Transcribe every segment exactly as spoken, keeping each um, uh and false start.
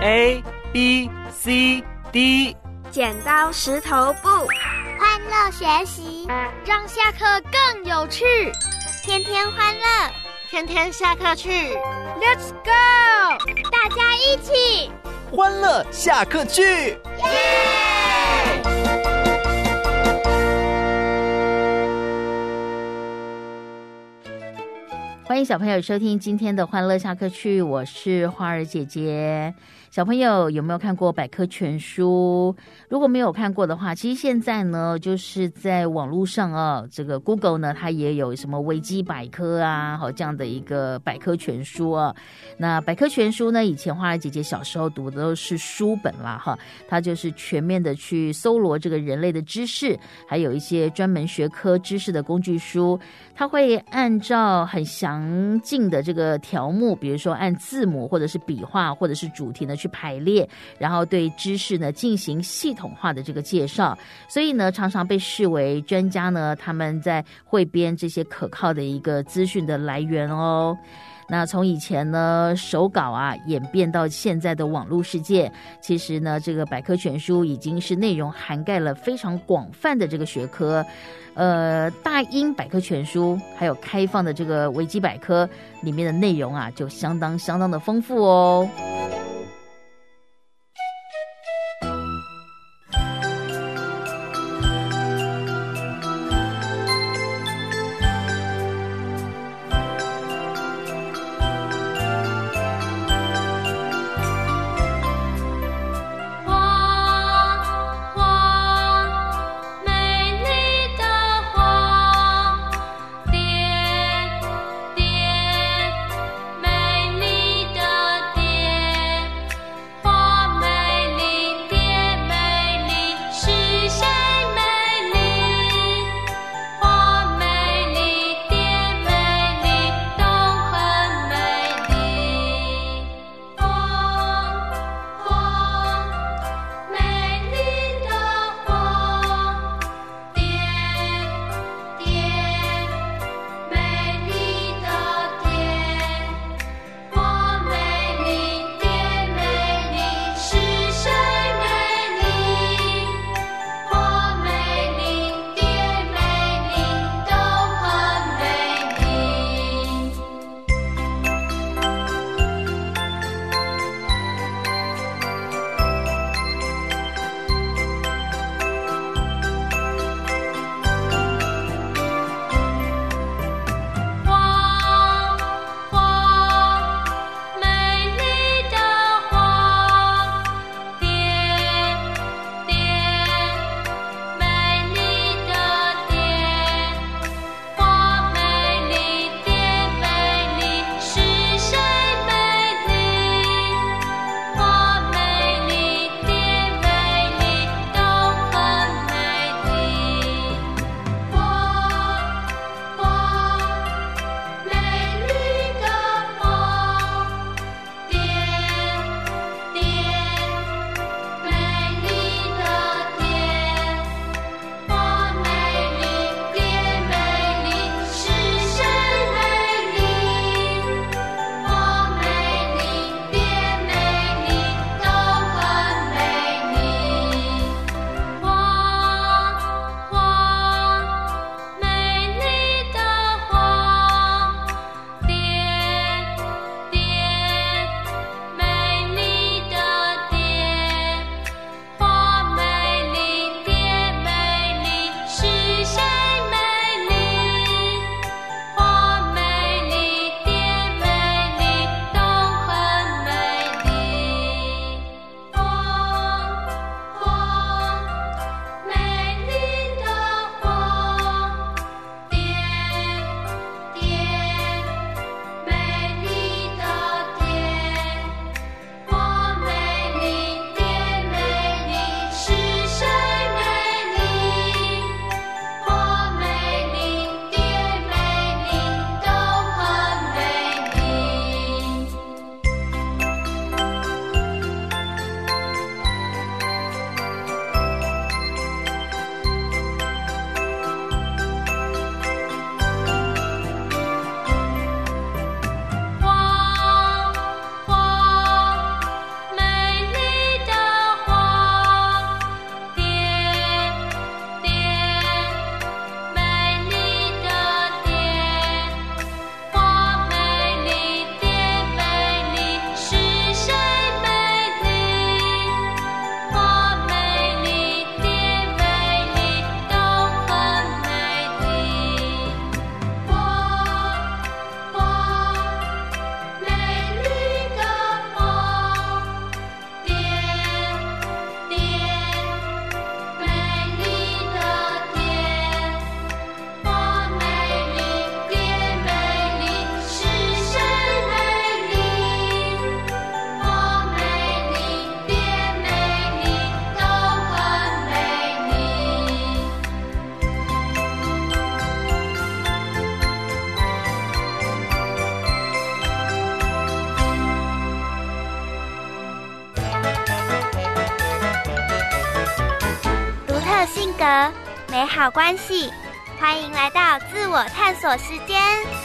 A B C D。 剪刀石头布， 欢乐学习， 让下课更有趣。 天天欢乐， 天天下课去。 Let's go！ 大家一起欢乐下课去，耶！ 欢迎小朋友收听今天的欢乐下课去，我是花儿姐姐。小朋友有没有看过百科全书？如果没有看过的话，其实现在呢，就是在网络上啊，这个 Google 呢，它也有什么维基百科啊，好这样的一个百科全书啊。那百科全书呢，以前花儿姐姐小时候读的都是书本啦，哈，它就是全面的去搜罗这个人类的知识，还有一些专门学科知识的工具书。它会按照很详尽的这个条目，比如说按字母或者是笔画或者是主题呢去排列，然后对知识呢进行系统化的这个介绍，所以呢常常被视为专家呢他们在汇编这些可靠的一个资讯的来源哦。那从以前呢手稿啊演变到现在的网络世界，其实呢这个百科全书已经是内容涵盖了非常广泛的这个学科。呃，大英百科全书还有开放的这个维基百科里面的内容啊就相当相当的丰富哦。 点点美丽的点。 性格、美好关系。欢迎来到自我探索时间。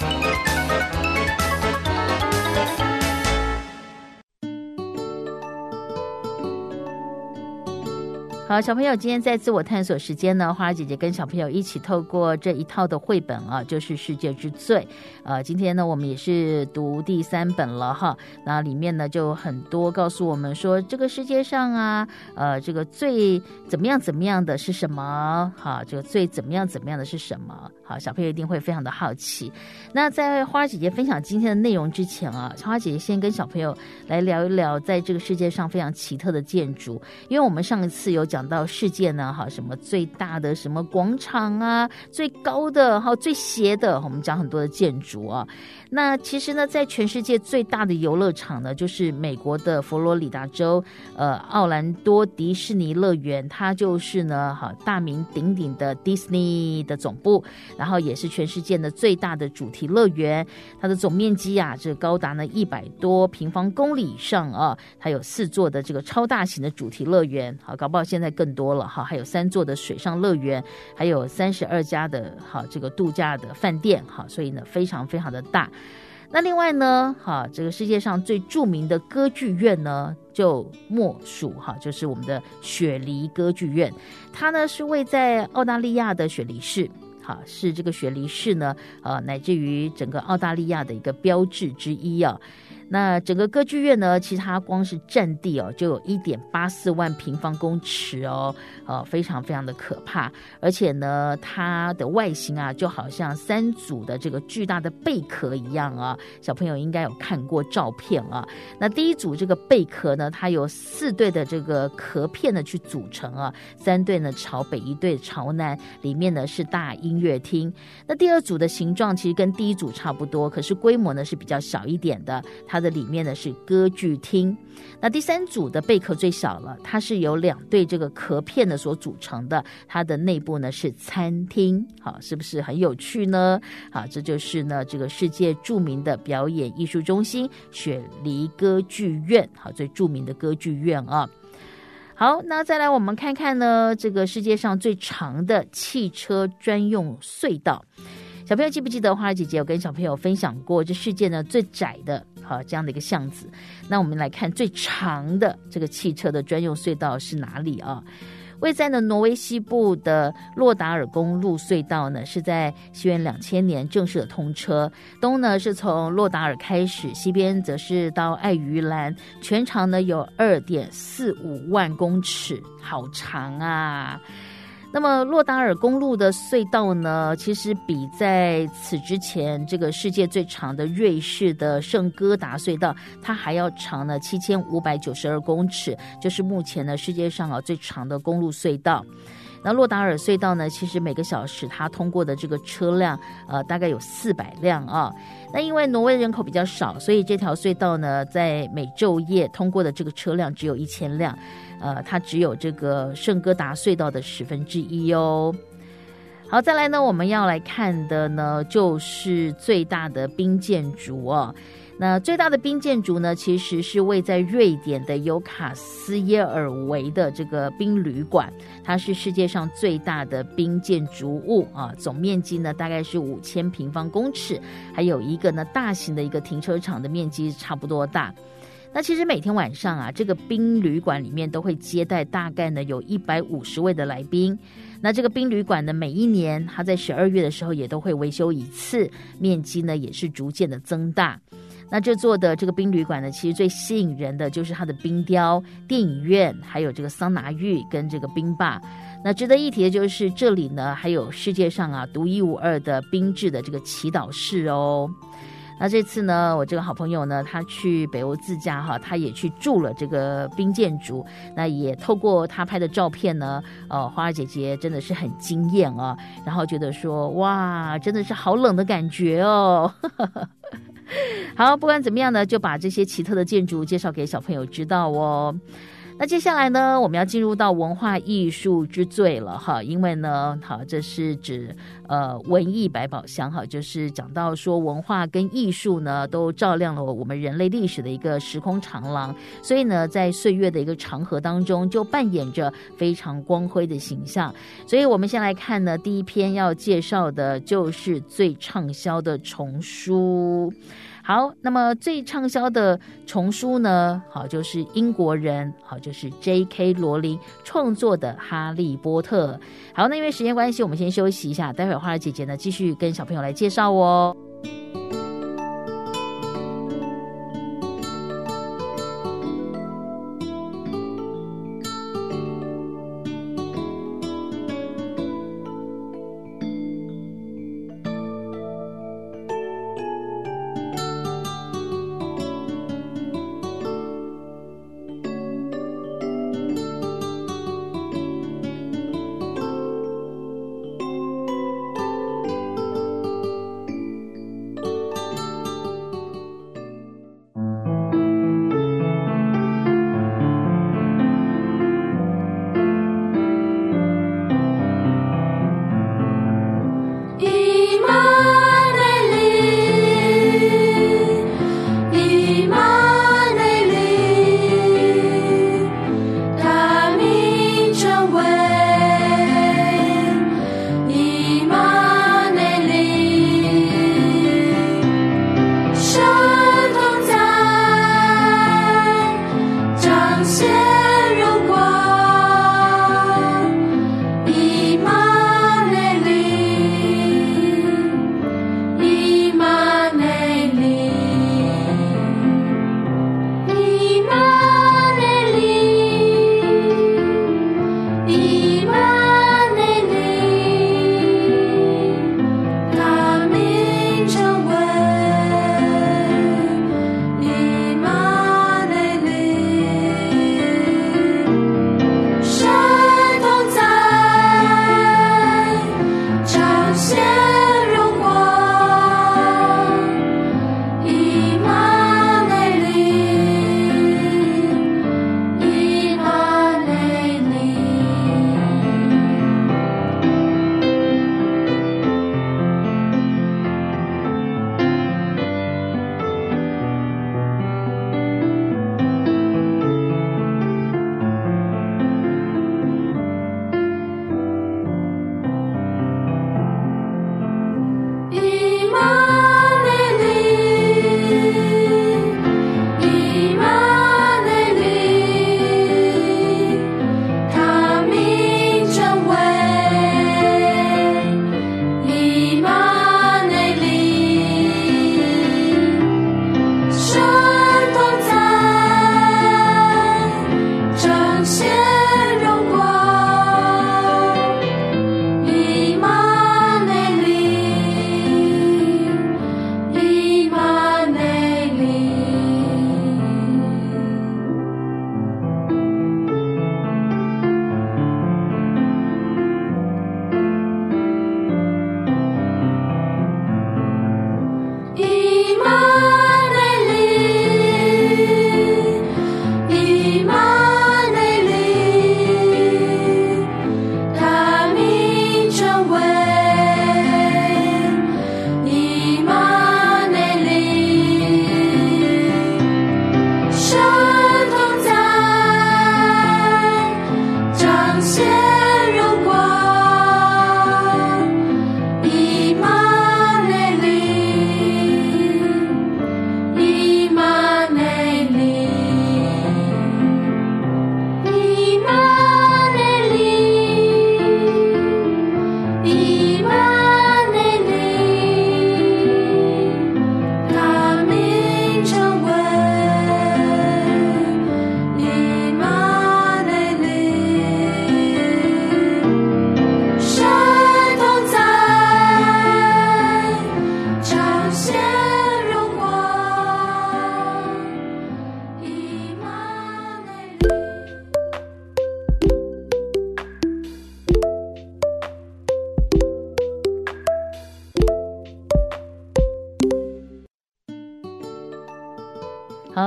好，小朋友，今天在自我探索时间呢，花儿姐姐跟小朋友一起透过这一套的绘本啊，就是《世界之最》。呃，今天呢，我们也是读第三本了哈。那里面呢，就很多告诉我们说，这个世界上啊，呃，这个最怎么样怎么样的是什么？好，这个最怎么样怎么样的是什么？好，小朋友一定会非常的好奇。那在花儿姐姐分享今天的内容之前啊，花儿姐姐先跟小朋友来聊一聊，在这个世界上非常奇特的建筑，因为我们上一次有讲到世界呢，哈，什么最大的什么广场啊，最高的哈，最斜的，我们讲很多的建筑啊。那其实呢，在全世界最大的游乐场呢，就是美国的佛罗里达州呃奥兰多迪士尼乐园，它就是呢，哈，大名鼎鼎的 Disney 的总部，然后也是全世界的最大的主题乐园。它的总面积啊，这高达呢一百多平方公里以上啊，它有四座的这个超大型的主题乐园，好，搞不好现在更多了哈，还有三座的水上乐园，还有三十二家的好这个度假的饭店，好，所以呢非常非常的大。那另外呢，哈，这个世界上最著名的歌剧院呢，就莫属哈，就是我们的雪梨歌剧院，它呢是位在澳大利亚的雪梨市。好，是这个雪梨市呢，呃，乃至于整个澳大利亚的一个标志之一啊。那整个歌剧院呢，其实它光是占地哦，就有 一点八四万平方公尺哦，呃，非常非常的可怕。而且呢，它的外形啊，就好像三组的这个巨大的贝壳一样啊。小朋友应该有看过照片啊。那第一组这个贝壳呢，它有四对的这个壳片呢去组成啊，三对呢朝北，一对朝南，里面呢是大音乐厅。那第二组的形状其实跟第一组差不多，可是规模呢是比较小一点的，它的里面呢是歌剧厅。那第三组的贝壳最小了，它是由两对这个壳片呢所组成的，它的内部呢是餐厅。好，是不是很有趣呢？好，这就是呢这个世界著名的表演艺术中心雪梨歌剧院，好，最著名的歌剧院啊。好，那再来我们看看呢这个世界上最长的汽车专用隧道。小朋友记不记得花儿姐姐有跟小朋友分享过，这世界呢最窄的好这样的一个巷子。那我们来看最长的这个汽车的专用隧道是哪里啊？位在呢挪威西部的洛达尔公路隧道呢，是在西元两千年正式的通车。东呢是从洛达尔开始，西边则是到爱鱼兰，全长呢有 二点四五万公尺，好长啊。那么洛达尔公路的隧道呢，其实比在此之前这个世界最长的瑞士的圣哥达隧道，它还要长呢七千五百九十二公尺，就是目前呢世界上啊最长的公路隧道。那洛达尔隧道呢，其实每个小时它通过的这个车辆呃大概有四百辆啊。那因为挪威人口比较少，所以这条隧道呢在每昼夜通过的这个车辆只有一千辆，呃它只有这个圣哥达隧道的十分之一哦。好，再来呢我们要来看的呢就是最大的冰建筑哦。那最大的冰建筑呢，其实是位在瑞典的尤卡斯耶尔维的这个冰旅馆，它是世界上最大的冰建筑物啊，总面积呢大概是五千平方公尺，还有一个呢大型的一个停车场的面积差不多大。那其实每天晚上啊，这个冰旅馆里面都会接待大概呢有一百五十位的来宾。那这个冰旅馆呢，每一年它在十二月的时候也都会维修一次，面积呢也是逐渐的增大。那这座的这个冰旅馆呢，其实最吸引人的就是它的冰雕、电影院，还有这个桑拿浴跟这个冰坝。那值得一提的就是这里呢，还有世界上啊独一无二的冰制的这个祈祷室哦。那这次呢，我这个好朋友呢，他去北欧自驾哈，他也去住了这个冰建筑。那也透过他拍的照片呢，呃，花儿姐姐真的是很惊艳啊，然后觉得说，哇，真的是好冷的感觉哦。好，不管怎么样呢，就把这些奇特的建筑介绍给小朋友知道哦。 那接下来呢，我们要进入到文化艺术之最了哈，因为呢，好，这是指呃文艺百宝箱哈，就是讲到说文化跟艺术呢都照亮了我们人类历史的一个时空长廊，所以呢，在岁月的一个长河当中，就扮演着非常光辉的形象。所以我们先来看呢，第一篇要介绍的就是最畅销的丛书。好，那么最畅销的丛书呢，好，就是英国人，好，就是 J K 罗琳创作的《哈利波特》。好，那因为时间关系，我们先休息一下，待会儿花儿姐姐呢继续跟小朋友来介绍哦。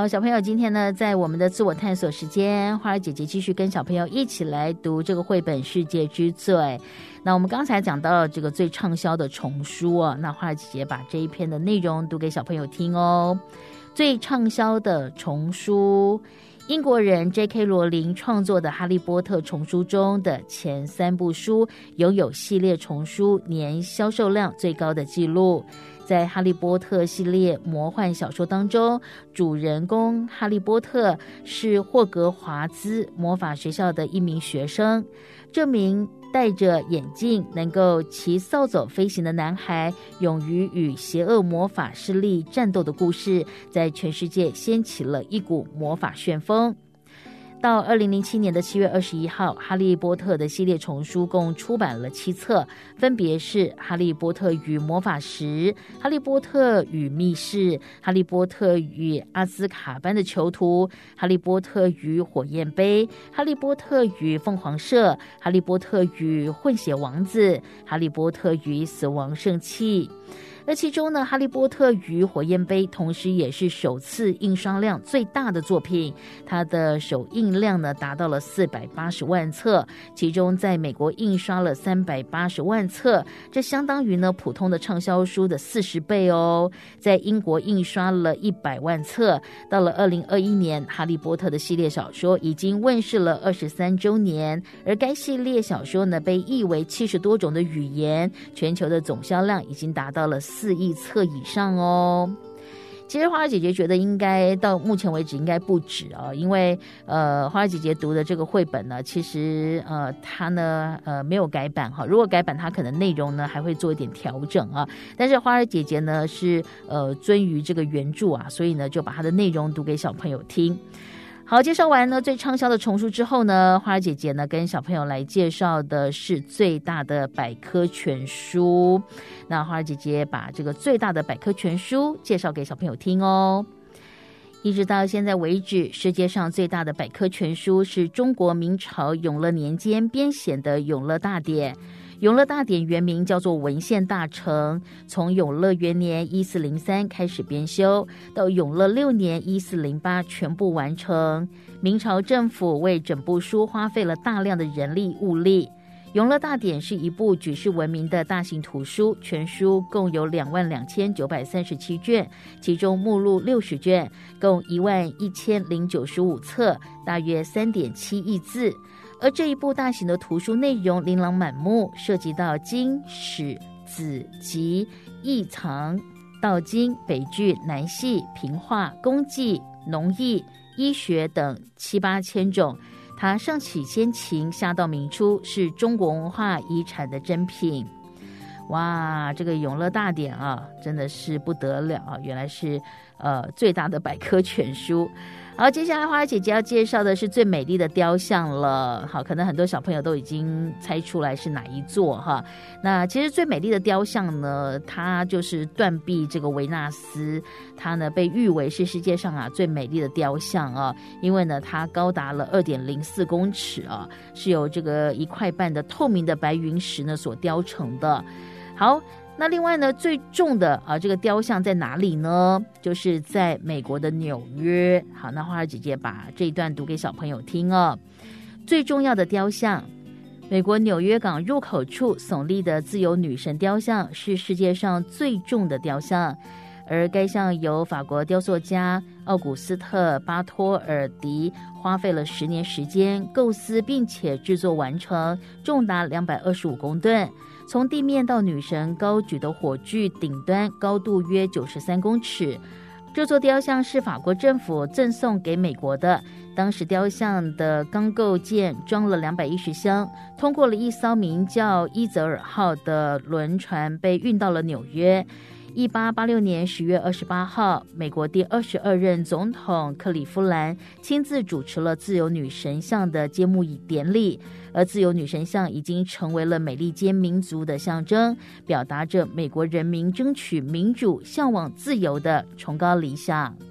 好，小朋友，今天呢，在我们的自我探索时间，花儿姐姐继续跟小朋友一起来读这个绘本《世界之最》。那我们刚才讲到了这个最畅销的丛书啊，那花儿姐姐把这一篇的内容读给小朋友听哦。最畅销的丛书，英国人 J K 罗琳创作的《哈利波特》丛书中的前三部书，拥有系列丛书年销售量最高的纪录。在哈利波特系列魔幻小说当中，主人公哈利波特是霍格华兹魔法学校的一名学生。这名戴着眼镜能够骑扫帚飞行的男孩，勇于与邪恶魔法势力战斗的故事，在全世界掀起了一股魔法旋风。到二零零七年的七月二十一号，哈利波特的系列丛书共出版了七册，分别是哈利波特与魔法石、哈利波特与密室、哈利波特与阿兹卡班的囚徒、哈利波特与火焰杯、哈利波特与凤凰社、哈利波特与混血王子、哈利波特与死亡圣器。而其中呢，《哈利波特与火焰杯》同时也是首次印刷量最大的作品，它的首印量呢达到了四百八十万册，其中在美国印刷了三百八十万册，这相当于呢普通的畅销书的四十倍哦。在英国印刷了一百万册。到了二零二一年，《哈利波特》的系列小说已经问世了二十三周年，而该系列小说呢被译为七十多种的语言，全球的总销量已经达到了四亿册以上哦。其实花儿姐姐觉得应该到目前为止应该不止啊、哦，因为呃花儿姐姐读的这个绘本呢，其实呃它呢呃没有改版哈，如果改版它可能内容呢还会做一点调整啊。但是花儿姐姐呢是呃遵于这个原著啊，所以呢就把它的内容读给小朋友听。好，介绍完呢最畅销的丛书之后呢，花儿姐姐呢跟小朋友来介绍的是最大的百科全书。那花儿姐姐把这个最大的百科全书介绍给小朋友听哦。一直到现在为止，世界上最大的百科全书是中国明朝永乐年间编写的《永乐大典》。永乐大典原名叫做文献大成，从永乐元年一四零三开始编修，到永乐六年一四零八全部完成。明朝政府为整部书花费了大量的人力物力。永乐大典是一部举世闻名的大型图书，全书共有两万两千九百三十七卷，其中目录六十卷，共一万一千零九十五册，大约三点七亿字。而这一部大型的图书内容琳琅满目，涉及到经、史、子、集、异藏、道经、北剧、南戏、评话、功绩、农艺、医学等七八千种。它上起先秦，下到明初，是中国文化遗产的珍品。哇，这个永乐大典啊，真的是不得了啊！原来是呃最大的百科全书。好，接下来花儿姐姐要介绍的是最美丽的雕像了。好，可能很多小朋友都已经猜出来是哪一座哈。那其实最美丽的雕像呢，它就是断臂这个维纳斯，它呢被誉为是世界上啊最美丽的雕像啊，因为呢它高达了 二点零四公尺啊，是由这个一块半的透明的白云石呢所雕成的。好，那另外呢，最重的啊，这个雕像在哪里呢？就是在美国的纽约。好，那花儿姐姐把这一段读给小朋友听哦。最重要的雕像，美国纽约港入口处耸立的自由女神雕像是世界上最重的雕像，而该像由法国雕塑家奥古斯特·巴托尔迪花费了十年时间构思并且制作完成，重达两百二十五公吨。从地面到女神高举的火炬顶端高度约九十三公尺。这座雕像是法国政府赠送给美国的，当时雕像的钢构件装了两百一十箱，通过了一艘名叫伊泽尔号的轮船被运到了纽约。一八八六年十月二十八号，美国第二十二任总统克利夫兰亲自主持了自由女神像的揭幕典礼，而自由女神像已经成为了美利坚民族的象征，表达着美国人民争取民主、向往自由的崇高理想。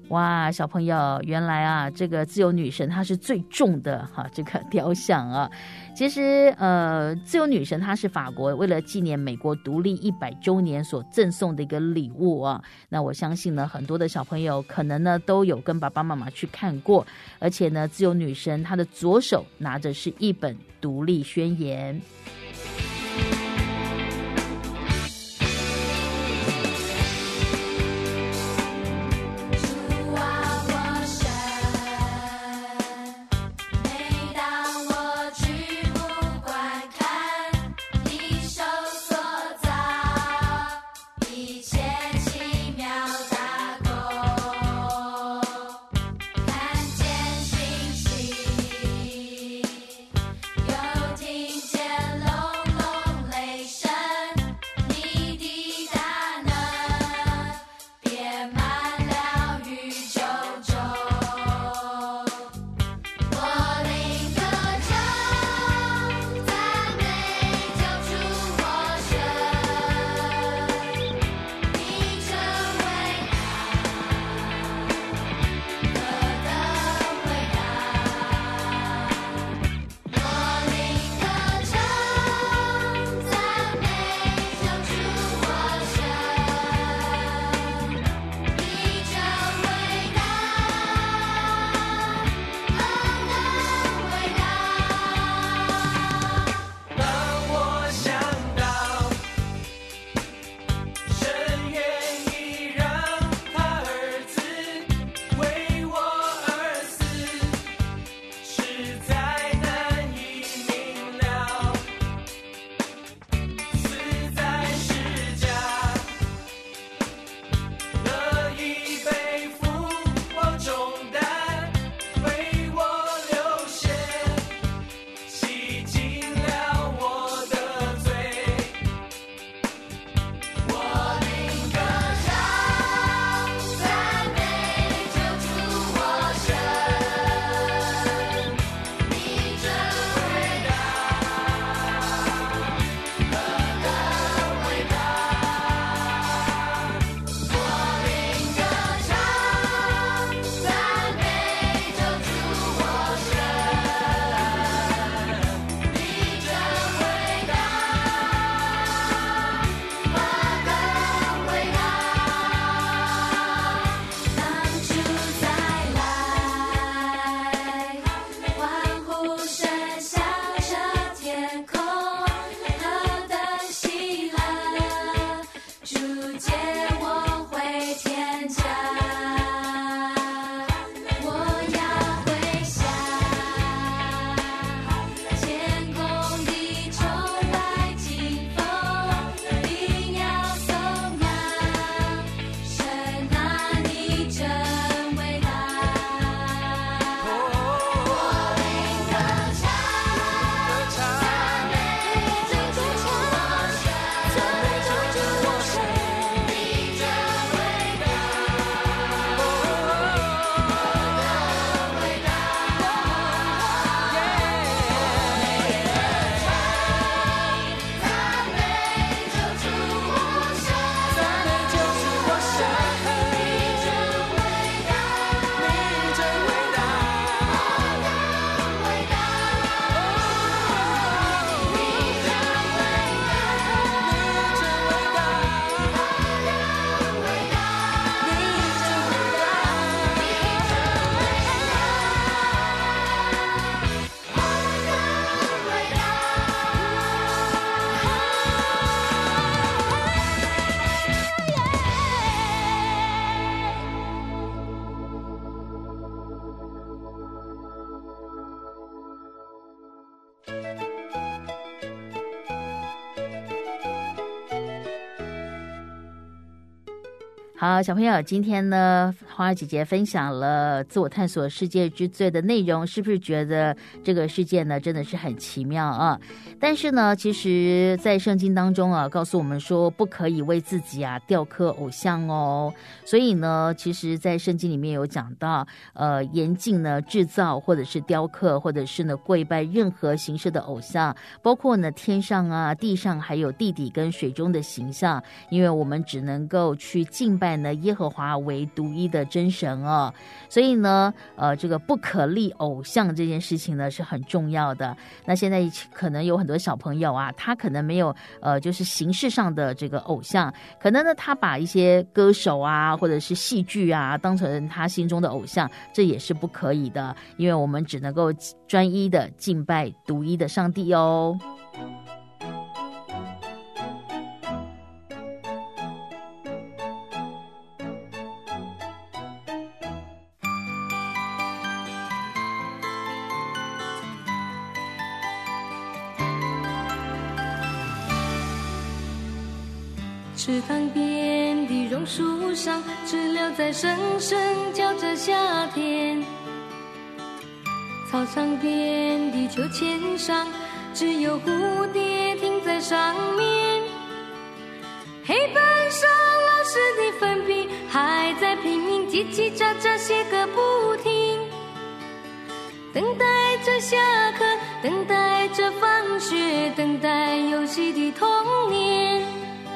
哇，小朋友，原来啊，这个自由女神她是最重的哈、啊，这个雕像啊。其实呃，自由女神她是法国为了纪念美国独立一百周年所赠送的一个礼物啊。那我相信呢，很多的小朋友可能呢都有跟爸爸妈妈去看过，而且呢，自由女神她的左手拿着是一本独立宣言。好，小朋友，今天呢，花儿姐姐分享了自我探索世界之最的内容，是不是觉得这个世界呢真的是很奇妙啊？但是呢，其实在圣经当中啊，告诉我们说不可以为自己啊雕刻偶像哦。所以呢，其实在圣经里面有讲到，呃，严禁呢制造或者是雕刻，或者是呢跪拜任何形式的偶像，包括呢天上啊、地上，还有地底跟水中的形象，因为我们只能够去敬拜拜呢耶和华为独一的真神哦。所以呢，呃，这个不可立偶像这件事情呢是很重要的。那现在可能有很多小朋友啊，他可能没有呃，就是形式上的这个偶像，可能呢他把一些歌手啊或者是戏剧啊当成他心中的偶像，这也是不可以的，因为我们只能够专一的敬拜独一的上帝哦。 池塘边的榕树上，知了在声声叫着夏天。操场边的秋千上，只有蝴蝶停在上面。黑板上老师的粉笔还在拼命叽叽喳喳写个不停，等待着下课，等待着放学，等待游戏的童年。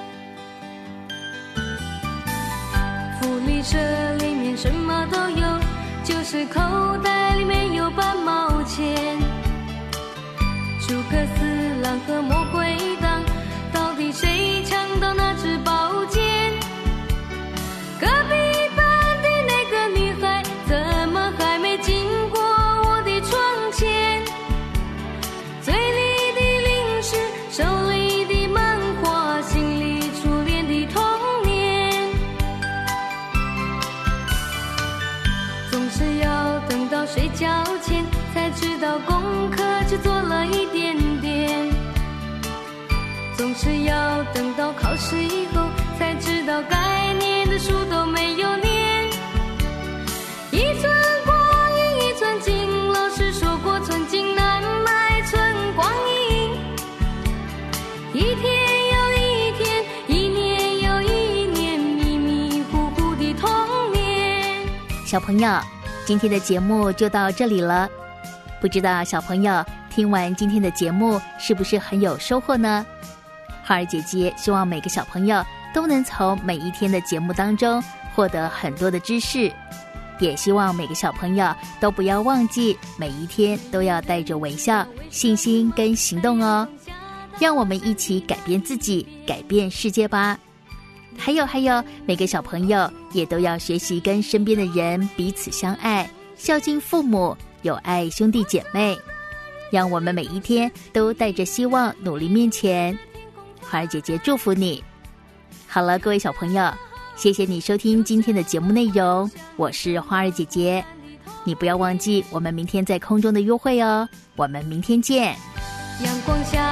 福利社里面什么都有，就是口袋里面有半毛钱。诸葛四郎和魔鬼党，到底谁抢到那支宝剑？隔壁班的那个女孩，怎么还没经过我的窗前？嘴里的零食，手里的漫画，心里初恋的童年。总是要等到睡觉前才知道功课只做了一点点，总是要等到考试以后才知道该念的书都没有念。一寸光阴一寸金，老师说过寸金难买寸光阴。一天又一天，一年又一年，迷迷糊糊的童年。 小朋友，今天的节目就到这里了。不知道小朋友听完今天的节目是不是很有收获呢？花儿姐姐希望每个小朋友都能从每一天的节目当中获得很多的知识，也希望每个小朋友都不要忘记每一天都要带着微笑、信心跟行动哦。让我们一起改变自己，改变世界吧。还有还有，每个小朋友也都要学习跟身边的人彼此相爱，孝敬父母，有爱兄弟姐妹。让我们每一天都带着希望努力面前。花儿姐姐祝福你。好了，各位小朋友，谢谢你收听今天的节目内容，我是花儿姐姐。你不要忘记我们明天在空中的约会哦，我们明天见。 阳光下